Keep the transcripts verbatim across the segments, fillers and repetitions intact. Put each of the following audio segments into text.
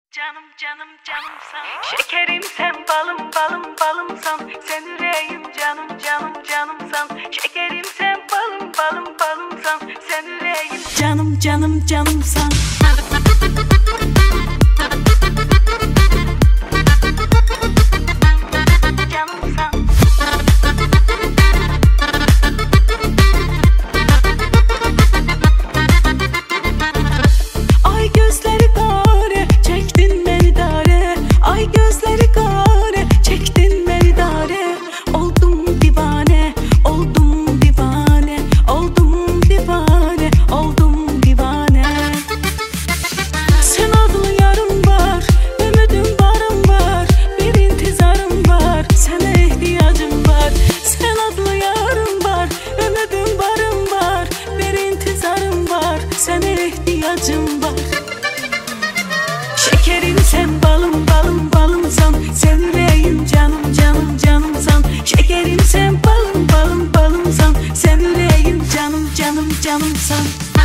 Canım canım canımsan, şekerim sen balım balım balımsan, sen yüreğim canım canım canımsan, şekerim sen balım balım balımsan, sen yüreğim canım canım canımsan. İhtiyacım var. Şekerim sen balım balım balımsan, sen yüreğim canım canım canımsan, şekerim sen balım balım balımsan, sen yüreğim canım canım canımsan.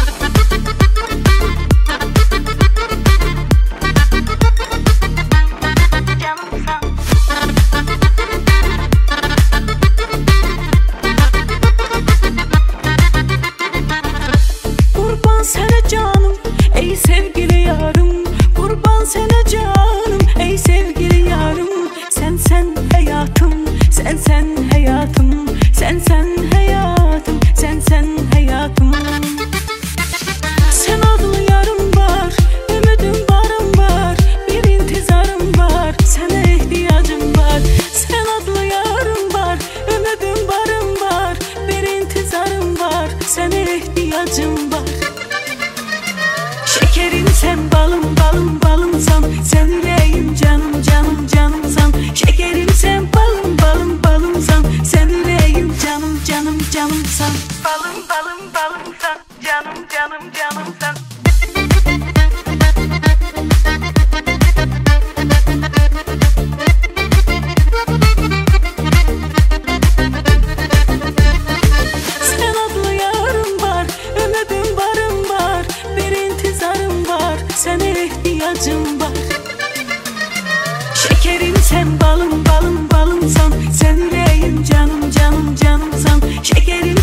Sana canım ey sevgili yarım, kurban sana canım ey sevgili yarım. Sen sen hayatım, sen sen hayatım, sen sen hayatım, sen sen hayatım. Sen adlı yarım var, ümidim barım var, bir intizarım var, sana ihtiyacım var. Sen adlı yarım var, ümidim barım var, bir intizarım var, sana ihtiyacım var. Şekerim sen balım balım balımsan, sen yüreğim canım canım canımsan, şekerim sen balım balım balımsan, sen yüreğim canım canım canımsan. Balım balım balımsan, canım canım canımsan. Sen adlı yarım var, ümidim barım var, bir intizarım var, sana ihtiyacım var. Şekerim sen balım balım balımsan, sen yüreğim canım canım canımsan, şekerim